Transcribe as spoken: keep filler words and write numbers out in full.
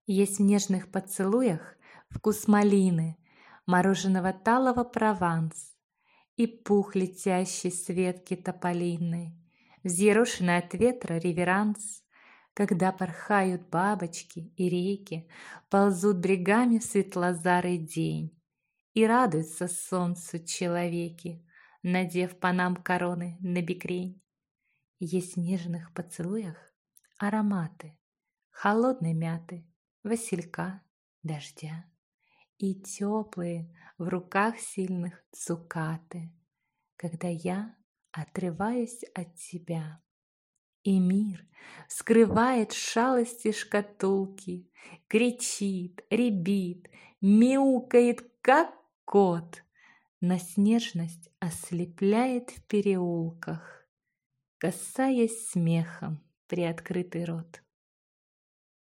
Есть в нежных поцелуях вкус малины, мороженого талого Прованс и пух, летящий с ветки тополиной, взъерошенный от ветра реверанс, когда порхают бабочки и реки, ползут брегами в светлозарый день и радуются солнцу человеки, надев по нам короны на бекрень. Есть в нежных поцелуях ароматы холодной мяты, василька, дождя и теплые в руках сильных цукаты, когда я отрываюсь от тебя. И мир скрывает шалости шкатулки, кричит, рябит, мяукает, как кот, но снежность ослепляет в переулках, касаясь смехом приоткрытый рот.